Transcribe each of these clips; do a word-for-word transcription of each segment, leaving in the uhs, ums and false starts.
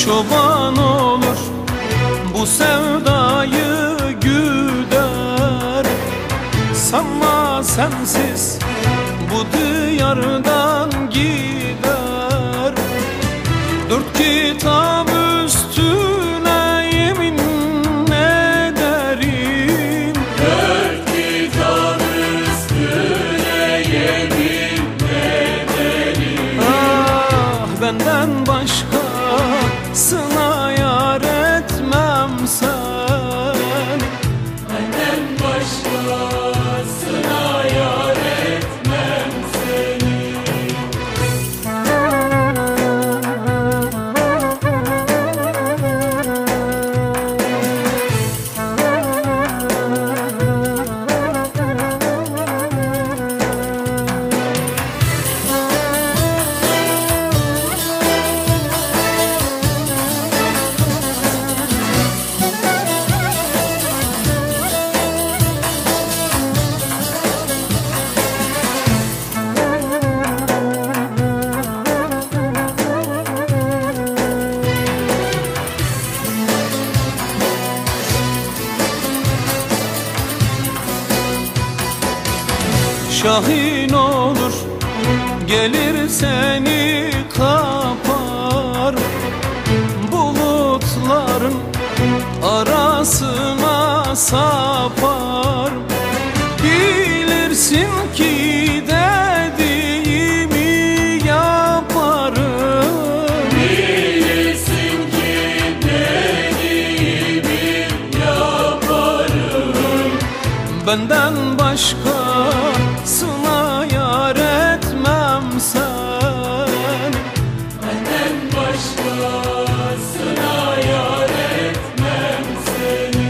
çoban olur, bu sevdayı güder. Sanma sensiz bu diyardan gider. Dört kitap üstüne yemin ederim, dört kitap üstüne yemin ederim. ah benden başkasına yar etmem sen. Benden başkasına yar etmem seni. Şahin olur, gelir seni kapar. Bulutların arasına sapar. Bilirsin ki dediğimi yaparım. Bilirsin ki dediğimi yaparım. Benden başkasına yar etmem sen. Benden başkasına yar etmem seni.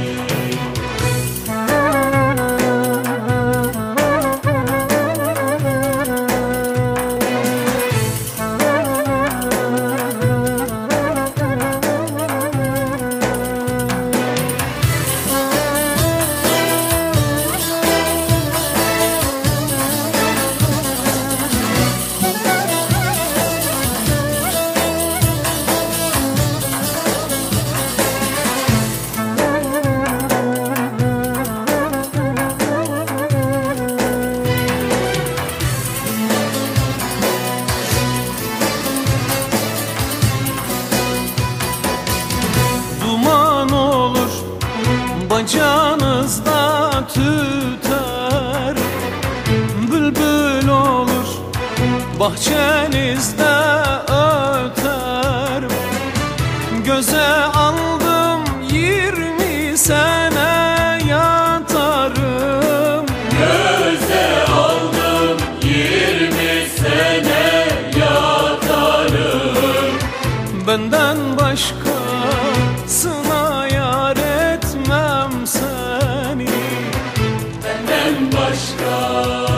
Bacanızda tüter, bülbül olur, bahçenizde öter. Göze aldım yirmi sene yatarım. Göze aldım yirmi sene yatarım. Benden başkasına yar etmem seni. Benden başka